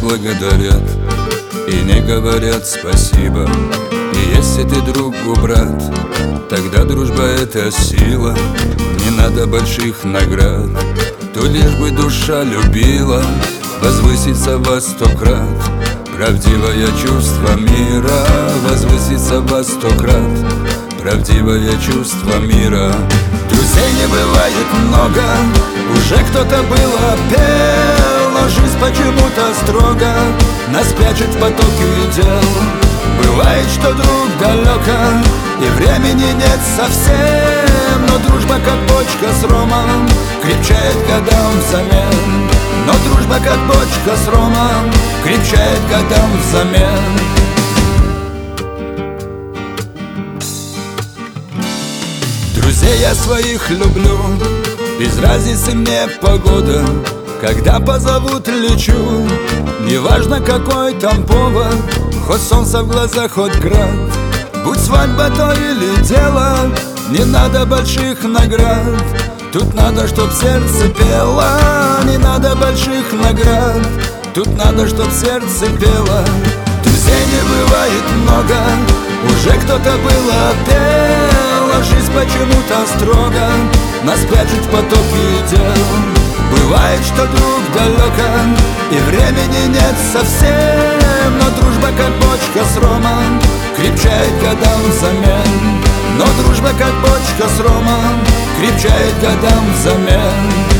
благодарят и не говорят спасибо. И если ты другу брат, тогда дружба — это сила. Не надо больших наград, то лишь бы душа любила возвыситься во 100 крат. Правдивое чувство мира возвысится во 100 крат. Правдивое чувство мира. Друзей не бывает много, уже кто-то было пел, но жизнь почему-то строго нас прячет в потоке дел. Бывает, что друг далеко и времени нет совсем, но дружба как бочка с ромом крепчает годам взамен. Но дружба как бочка с ромом крепчает годам взамен. Друзей я своих люблю, без разницы мне погода. Когда позовут, лечу, неважно какой там повод. Хоть солнце в глазах, хоть град, будь свадьба то или дело, не надо больших наград. Тут надо, чтоб сердце пело, не надо больших наград. Тут надо, чтоб сердце пело. Друзей не бывает много, уже кто-то было пел, а жизнь почему-то строго нас прячет в потоке дел. Бывает, что друг далеко и времени нет совсем, но дружба как бочка с ромом крепчает годам взамен. Но дружба как бочка с ромом крепчает годам взамен.